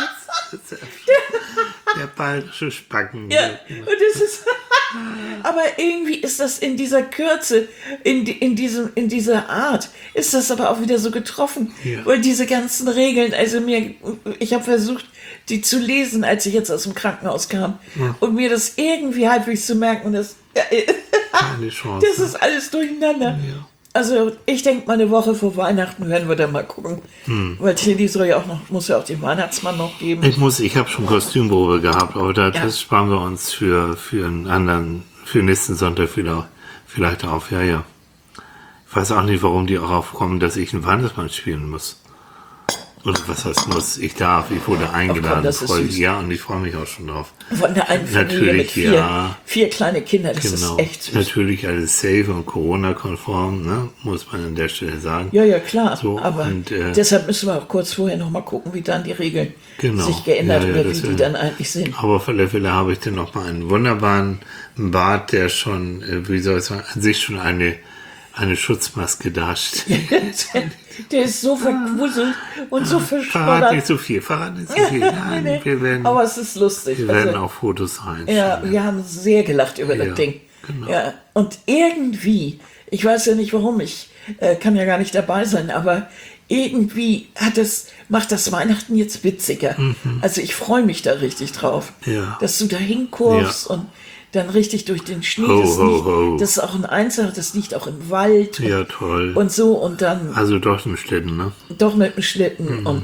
Der bayerische Spacken. Ja, und das ist... Aber irgendwie ist das in dieser Kürze, in dieser Art, ist das aber auch wieder so getroffen. Ja. Weil diese ganzen Regeln, ich habe versucht, die zu lesen, als ich jetzt aus dem Krankenhaus kam. Ja. Und mir das irgendwie halbwegs zu merken. Das ist alles durcheinander. Ja. Also ich denke mal, eine Woche vor Weihnachten werden wir dann mal gucken. Weil Tilly muss ja auch den Weihnachtsmann noch geben. Ich habe schon Kostümprobe gehabt, aber das sparen wir uns für nächsten Sonntag vielleicht auf. Ja. Ich weiß auch nicht, warum die auch aufkommen, dass ich einen Weihnachtsmann spielen muss. Oder was heißt muss? Ich wurde eingeladen. Und ich freue mich auch schon drauf. Von der einen Familie mit vier kleine Kinder, das ist echt süß. Natürlich alles safe und Corona-konform, ne? Muss man an der Stelle sagen. Ja, klar. So, aber deshalb müssen wir auch kurz vorher noch mal gucken, wie dann die Regeln sich geändert oder wie die dann eigentlich sind. Aber auf alle Fälle habe ich dann noch mal einen wunderbaren Bart, der schon, wie soll ich sagen, an sich schon eine Schutzmaske darstellt. Der ist so verwuselt und so verstottert. Verrat nicht so viel. Nein, nee. Aber es ist lustig. Wir werden auch Fotos reinstellen. Ja, wir haben sehr gelacht über das Ding. Genau. Ja, und irgendwie, ich weiß ja nicht warum, ich kann ja gar nicht dabei sein, aber irgendwie macht das Weihnachten jetzt witziger. Also ich freue mich da richtig drauf, dass du da hinkurvst und dann richtig durch den Schnee. Das ist auch ein Einzelner, das liegt auch im Wald. Ja, toll. Und so und dann. Also doch mit dem Schlitten, ne? Doch mit dem Schlitten. Und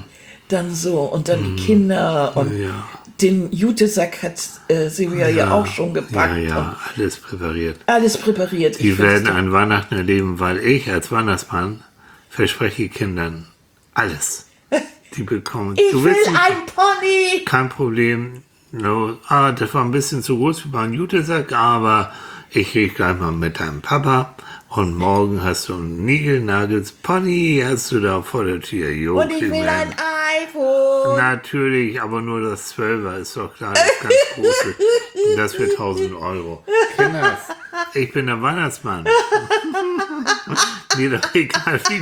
dann so, und dann die Kinder und den Jutesack hat Silvia ja auch schon gepackt. Ja, alles präpariert. Alles präpariert. Die werden an Weihnachten erleben, weil ich als Weihnachtsmann verspreche Kindern alles. Die bekommen. Ich will ein Pony! Kein Problem. No. Das war ein bisschen zu groß für meinen Jutesack, aber ich rede gleich mal mit deinem Papa. Und morgen hast du ein Nigelnagels Pony, hast du da vor der Tür. Jo, und ich will ein iPhone. Natürlich, aber nur das 12er ist doch klar, das ganz große. Und das für 1.000 €. Kinders, ich bin der Weihnachtsmann. Mir doch egal, wie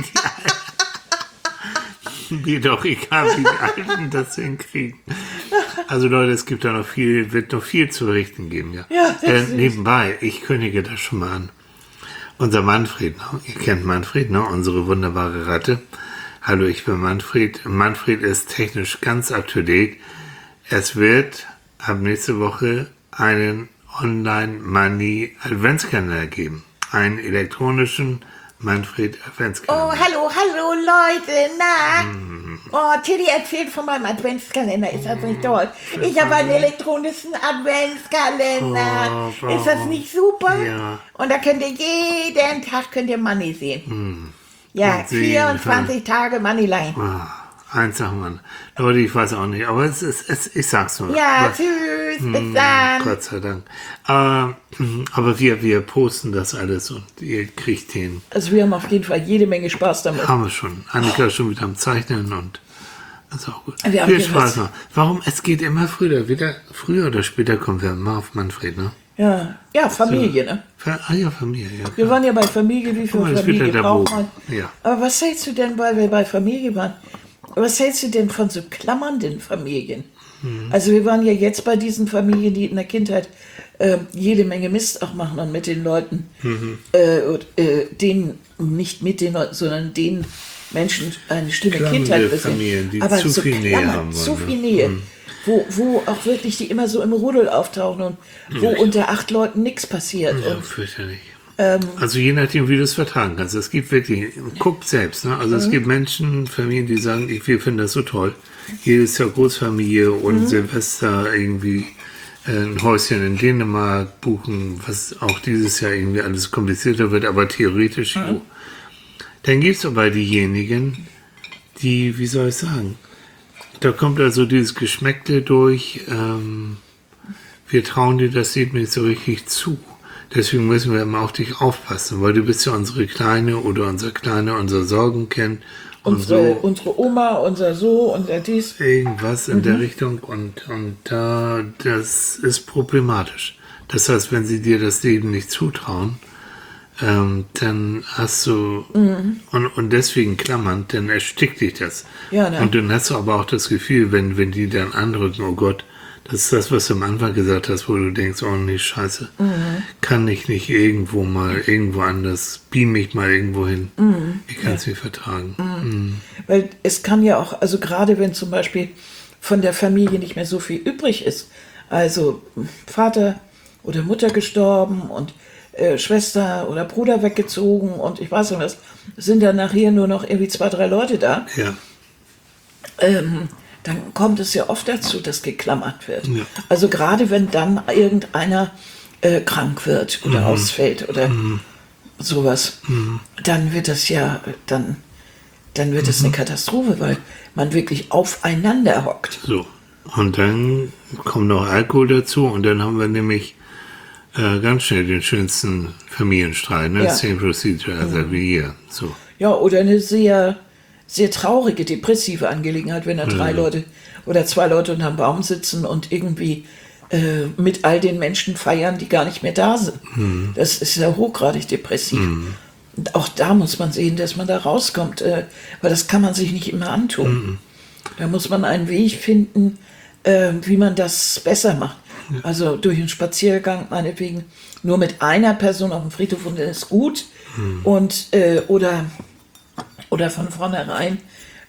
die Alten das hinkriegen. Also Leute, es gibt da noch viel, wird noch viel zu berichten geben. Ja, nebenbei, ich kündige das schon mal an. Unser Manfred, ne? Ihr kennt Manfred, ne? Unsere wunderbare Ratte. Hallo, ich bin Manfred. Manfred ist technisch ganz up to date. Es wird ab nächste Woche einen Online-Money-Adventskalender geben. Einen elektronischen Manfred Adventskalender. Oh, hallo Leute, na? Oh, Tilly erzählt von meinem Adventskalender, ist das nicht toll? Ich habe einen elektronischen Adventskalender. Ist das nicht super? Ja. Und da könnt ihr jeden Tag Money sehen. Ja, 24 Tage Moneyline. Eins nach dem anderen. Leute, ich weiß auch nicht, aber ich sag's nur. Ja, tschüss, bis dann. Gott sei Dank. Aber wir posten das alles und ihr kriegt den. Also wir haben auf jeden Fall jede Menge Spaß damit. Haben wir schon. Annika ist schon wieder am Zeichnen und das ist auch gut. Viel Spaß noch. Warum? Es geht immer früher oder später kommen wir immer auf Manfred, ne? Ja, Familie, ne? Ja, Familie, ja. Wir waren ja bei Familie, wie viel Familie braucht man? Ja. Aber was hältst du denn, weil wir bei Familie waren, was hältst du denn von so klammernden Familien? Also wir waren ja jetzt bei diesen Familien, die in der Kindheit jede Menge Mist auch machen und mit den Leuten, nicht mit den Leuten, sondern den Menschen eine schlimme Kindheit Familien, die aber zu so viel Nähe haben wollen. Zu viel Nähe. Wo auch wirklich die immer so im Rudel auftauchen und wo unter 8 Leuten nichts passiert. Ja, fürchterlich. Also je nachdem, wie du es vertragen kannst. Es gibt wirklich, guck selbst, ne? Also es gibt Menschen, Familien, die sagen, wir finden das so toll. Jedes Jahr Großfamilie und Silvester irgendwie ein Häuschen in Dänemark buchen, was auch dieses Jahr irgendwie alles komplizierter wird, aber theoretisch. Dann gibt es aber diejenigen, die, wie soll ich sagen, da kommt also dieses Geschmäckle durch, wir trauen dir das Leben nicht so richtig zu. Deswegen müssen wir immer auf dich aufpassen, weil du bist ja unsere Kleine oder unser Kleiner, unser Sorgenkind. Unsere Oma, unser so, unser dies. Irgendwas in der Richtung und das ist problematisch. Das heißt, wenn sie dir das Leben nicht zutrauen, dann hast du, und deswegen klammernd, dann erstickt dich das. Ja, ne? Und dann hast du aber auch das Gefühl, wenn die dann anrücken, oh Gott, das ist das, was du am Anfang gesagt hast, wo du denkst, oh nee, scheiße, kann ich nicht irgendwo anders, beam mich mal irgendwo hin. Ich kann es nicht vertragen. Weil es kann ja auch, also gerade wenn zum Beispiel von der Familie nicht mehr so viel übrig ist, also Vater oder Mutter gestorben und Schwester oder Bruder weggezogen und ich weiß nicht was, sind dann nachher nur noch irgendwie 2, 3 Leute da. Ja. Dann kommt es ja oft dazu, dass geklammert wird. Ja. Also gerade wenn dann irgendeiner krank wird oder ausfällt oder sowas, dann wird das ja, dann wird es eine Katastrophe, weil man wirklich aufeinander hockt. So, und dann kommt noch Alkohol dazu und dann haben wir nämlich ganz schnell den schönsten Familienstreit, ne? Ja. Same procedure as every year. So. Ja, oder eine sehr, sehr traurige, depressive Angelegenheit, wenn da 3 Leute oder 2 Leute unterm Baum sitzen und irgendwie mit all den Menschen feiern, die gar nicht mehr da sind. Das ist ja hochgradig depressiv. Und auch da muss man sehen, dass man da rauskommt, weil das kann man sich nicht immer antun. Da muss man einen Weg finden, wie man das besser macht. Also durch einen Spaziergang, meinetwegen, nur mit einer Person auf dem Friedhof und dann ist gut. Und, oder von vornherein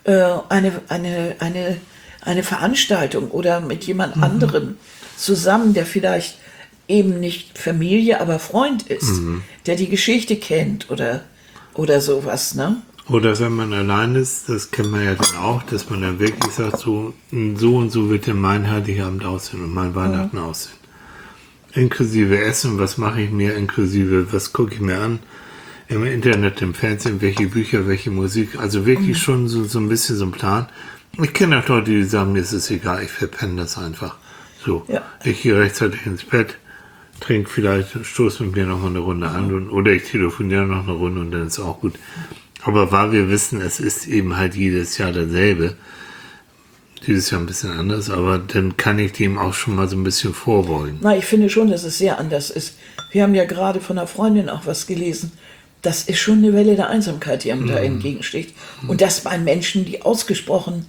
eine Veranstaltung oder mit jemand anderem zusammen, der vielleicht eben nicht Familie, aber Freund ist, der die Geschichte kennt oder sowas, ne? Oder wenn man allein ist, das kennt man ja dann auch, dass man dann wirklich sagt, so und so wird denn mein Heiligabend aussehen und mein Weihnachten aussehen. Inklusive Essen, was mache ich mir, inklusive, was gucke ich mir an, im Internet, im Fernsehen, welche Bücher, welche Musik, also wirklich schon so ein bisschen so ein Plan. Ich kenne auch Leute, die sagen, mir ist es egal, ich verpenne das einfach. So, Ja. ich gehe rechtzeitig ins Bett, trinke vielleicht, stoße mit mir noch mal eine Runde an oder ich telefoniere noch eine Runde und dann ist auch gut. Aber weil wir wissen, es ist eben halt jedes Jahr dasselbe, dieses Jahr ein bisschen anders, aber dann kann ich dem auch schon mal so ein bisschen vorbeugen. Na, ich finde schon, dass es sehr anders ist. Wir haben ja gerade von einer Freundin auch was gelesen. Das ist schon eine Welle der Einsamkeit, die einem da entgegensteht. Und das bei Menschen, die ausgesprochen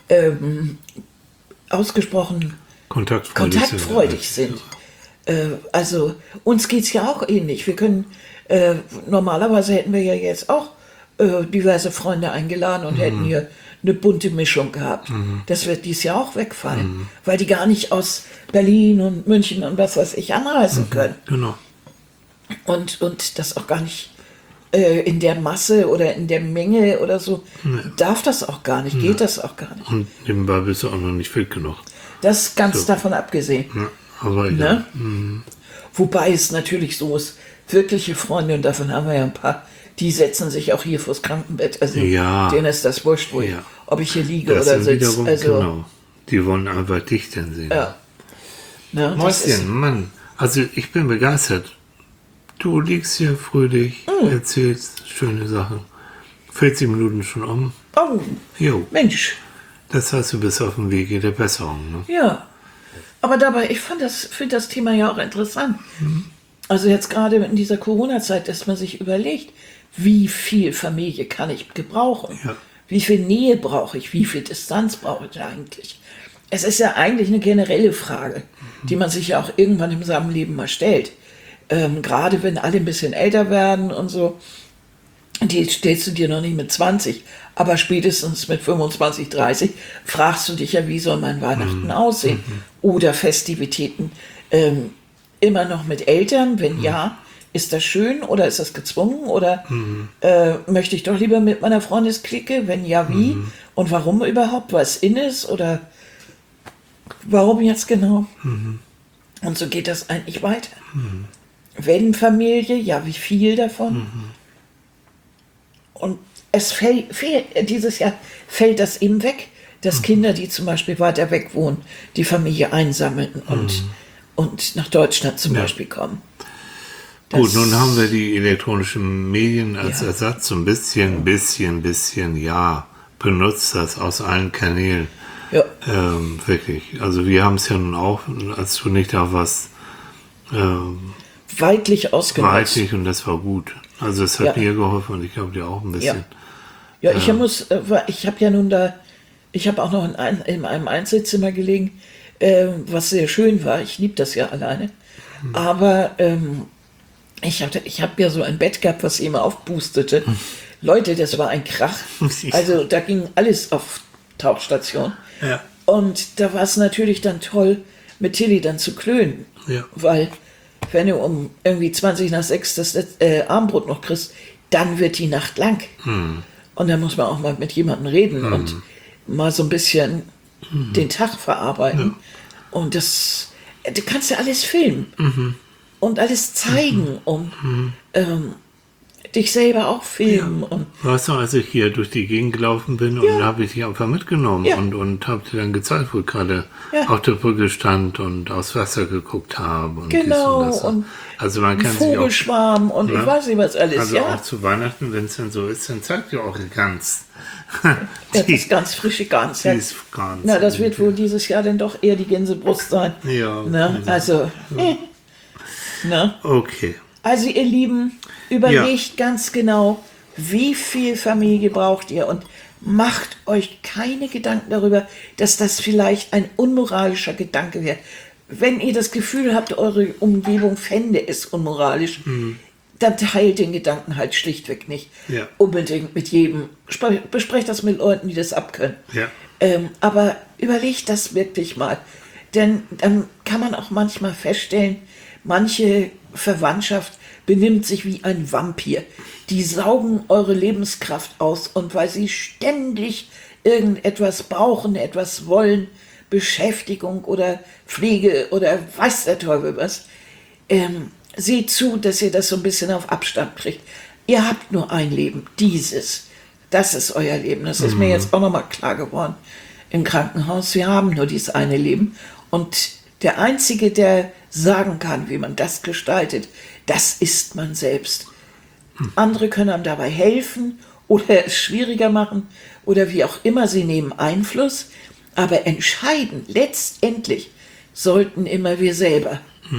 kontaktfreudig sind. Also uns geht es ja auch ähnlich. Wir können, normalerweise hätten wir ja jetzt auch diverse Freunde eingeladen und hätten hier eine bunte Mischung gehabt. Das wird dies Jahr auch wegfallen, weil die gar nicht aus Berlin und München und was weiß ich anreisen können. Genau. Und das auch gar nicht in der Masse oder in der Menge oder so, darf das auch gar nicht, geht das auch gar nicht. Und nebenbei bist du auch noch nicht fit genug. Das ist ganz davon abgesehen. Ja, aber Ne? Wobei es natürlich so ist, wirkliche Freunde, und davon haben wir ja ein paar, die setzen sich auch hier vors Krankenbett. Also Ja. denen ist das wurscht, ob ich hier liege das oder sind sitze. wiederum, Also, genau. Die wollen einfach dich dann sehen. ja. Ne, das ist, Mäuschen, Mann. Also ich bin begeistert. Du liegst hier fröhlich, erzählst schöne Sachen. 40 Minuten schon um. oh, Jo, Mensch, das heißt, du bist auf dem Wege der Besserung. Ne? ja. Aber dabei, ich finde das Thema ja auch interessant. Also jetzt gerade in dieser Corona-Zeit, dass man sich überlegt, wie viel Familie kann ich gebrauchen? Ja. Wie viel Nähe brauche ich? Wie viel Distanz brauche ich eigentlich? Es ist ja eigentlich eine generelle Frage, die man sich ja auch irgendwann in seinem Leben mal stellt. Gerade wenn alle ein bisschen älter werden und so, die stellst du dir noch nicht mit 20, aber spätestens mit 25, 30 fragst du dich ja, wie soll mein Weihnachten aussehen? Oder Festivitäten immer noch mit Eltern? Wenn ja, ist das schön oder ist das gezwungen? Oder möchte ich doch lieber mit meiner Freundesklicke? Wenn ja, wie? Und warum überhaupt? Weil es in ist? Oder warum jetzt genau? Und so geht das eigentlich weiter. Wenn Familie, ja, wie viel davon? Und es dieses Jahr fällt das eben weg, dass Kinder, die zum Beispiel weiter weg wohnen, die Familie einsammeln und nach Deutschland zum Beispiel kommen. Gut, Das- nun haben wir die elektronischen Medien als Ja. Ersatz so ein bisschen, ja, benutzt das aus allen Kanälen. Ja, Wirklich. Also wir haben es ja nun auch, als du nicht da warst, weitlich ausgenutzt. weitlich und das war gut. Also es hat Ja. mir geholfen und ich glaube dir auch ein bisschen. Ja, ich habe ja nun da, ich habe auch noch in einem Einzelzimmer gelegen, was sehr schön war. Ich liebe das ja alleine. Aber ich habe ja so ein Bett gehabt, was immer aufpustete. Leute, das war ein Krach. Also da ging alles auf Tauchstation. Ja. Und da war es natürlich dann toll, mit Tilly dann zu klönen. Ja. Weil, wenn du um irgendwie 20 nach 6 das Abendbrot noch kriegst, dann wird die Nacht lang. Und dann muss man auch mal mit jemandem reden und mal so ein bisschen den Tag verarbeiten. Und das, du kannst ja alles filmen und alles zeigen und dich selber auch filmen. Und Weißt du, als ich hier durch die Gegend gelaufen bin und habe ich dich einfach mitgenommen Ja. und habe dir dann gezeigt, wo ich gerade Ja. auf der Brücke stand und aufs Wasser geguckt habe. Und dies Genau, und das. und Also man ein kann sich auch, Vogelschwarm und ich Ja. weiß nicht was alles. also Ja, auch zu Weihnachten, wenn es dann so ist, dann zeigt ihr auch ganz. das ganz frische Gans. die Ja. ist ganz. Na, das wird wohl dieses Jahr dann doch eher die Gänsebrust sein. Ja, Ne? Also, ne? Okay. Also ihr Lieben, überlegt ganz genau, wie viel Familie braucht ihr und macht euch keine Gedanken darüber, dass das vielleicht ein unmoralischer Gedanke wäre. Wenn ihr das Gefühl habt, eure Umgebung fände es unmoralisch, dann teilt den Gedanken halt schlichtweg nicht. Ja. Unbedingt mit jedem. Besprecht das mit Leuten, die das abkönnen. Ja. Aber überlegt das wirklich mal. Denn dann kann man auch manchmal feststellen, manche Verwandtschaft benimmt sich wie ein Vampir. Die saugen eure Lebenskraft aus und weil sie ständig irgendetwas brauchen, etwas wollen, Beschäftigung oder Pflege oder weiß der Teufel was, seht zu, dass ihr das so ein bisschen auf Abstand kriegt. Ihr habt nur ein Leben, dieses. Das ist euer Leben. Das ist mir jetzt auch nochmal klar geworden im Krankenhaus. Wir haben nur dieses eine Leben. Und der Einzige, der sagen kann, wie man das gestaltet, das ist man selbst. Andere können einem dabei helfen oder es schwieriger machen oder wie auch immer. Sie nehmen Einfluss. Aber entscheiden, letztendlich, sollten immer wir selber,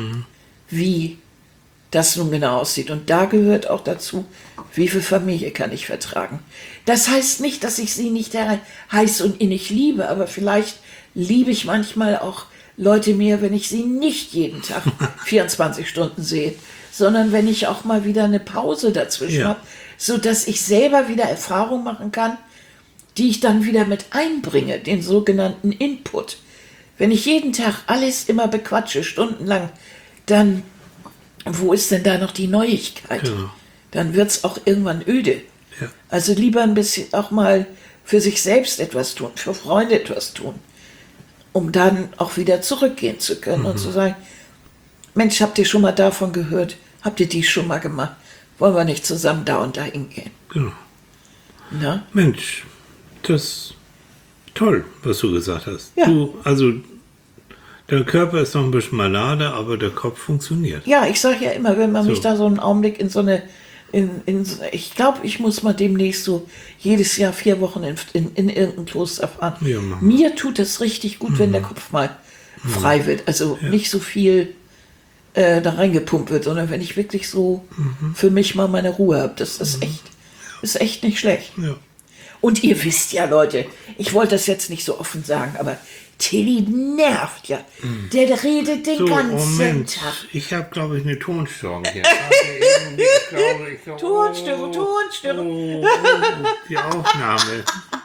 wie das nun genau aussieht. Und da gehört auch dazu, wie viel Familie kann ich vertragen. Das heißt nicht, dass ich sie nicht heiß und innig liebe, aber vielleicht liebe ich manchmal auch Leute mehr, wenn ich sie nicht jeden Tag 24 Stunden sehe, sondern wenn ich auch mal wieder eine Pause dazwischen habe, sodass ich selber wieder Erfahrung machen kann, die ich dann wieder mit einbringe, den sogenannten Input. Wenn ich jeden Tag alles immer bequatsche, stundenlang, dann, wo ist denn da noch die Neuigkeit? Genau. Dann wird es auch irgendwann öde. Ja. Also lieber ein bisschen auch mal für sich selbst etwas tun, für Freunde etwas tun, um dann auch wieder zurückgehen zu können und zu sagen, Mensch, habt ihr schon mal davon gehört? Habt ihr dies schon mal gemacht? Wollen wir nicht zusammen da und da hingehen? Genau. Na? Mensch, das ist toll, was du gesagt hast. Ja. Also, der Körper ist noch ein bisschen malade, aber der Kopf funktioniert. Ja, ich sage ja immer, wenn man So. mich da so einen Augenblick in so eine, ich glaube, ich muss mal demnächst so jedes Jahr 4 Wochen in irgendein Kloster fahren. Ja, mach mal. Mir tut es richtig gut, wenn der Kopf mal frei wird. Also nicht so viel da reingepumpt wird, sondern wenn ich wirklich so für mich mal meine Ruhe habe. Das ist echt nicht schlecht. Ja. Und ihr wisst ja, Leute, ich wollte das jetzt nicht so offen sagen, aber Tilly nervt ja. Der redet den ganzen Moment, Tag. ich habe, glaube ich, eine Tonstörung hier. Tonstörung. Die Aufnahme.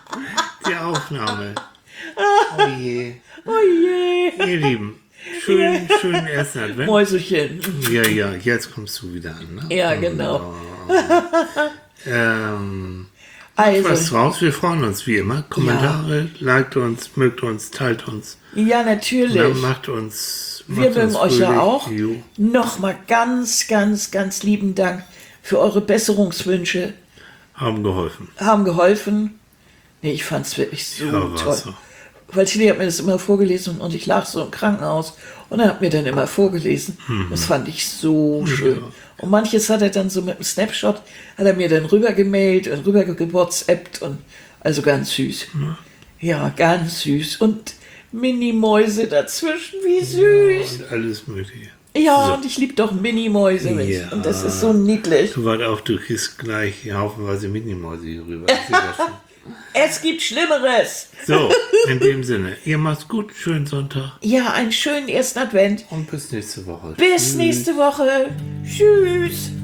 Oh je. Oh je. Ihr Lieben, schönen ersten Advent. Mäuselchen. Ja, jetzt kommst du wieder an. Ne? Ja, genau. Was Also, draus? Wir freuen uns wie immer. Kommentare, liked uns, mögt uns, teilt uns. ja, natürlich. Dann macht uns. Wir mögen uns euch ja fröhlich. auch. Jo. Nochmal ganz, ganz, ganz lieben Dank für eure Besserungswünsche. Haben geholfen. Haben geholfen. Nee, ich fand es wirklich so Ja, war's toll. so. Weil Tilly hat mir das immer vorgelesen und ich lag so im Krankenhaus und er hat mir dann immer vorgelesen. Das fand ich so schön. Und manches hat er dann so mit einem Snapshot, hat er mir dann rübergemailt und rüber gewhatsappt und also ganz süß. Ja, ganz süß. Und Mini-Mäuse dazwischen, wie süß. Und alles Mögliche. Ja, So. und ich liebe doch Mini-Mäuse. Mensch. Ja. Und das ist so niedlich. Du kriegst gleich haufenweise Minimäuse hier rüber. Ich sehe das schon. Es gibt Schlimmeres. So, in dem Sinne, ihr macht's gut, schönen Sonntag Ja, einen schönen ersten Advent. und bis nächste Woche. Bis nächste Woche. Tschüss.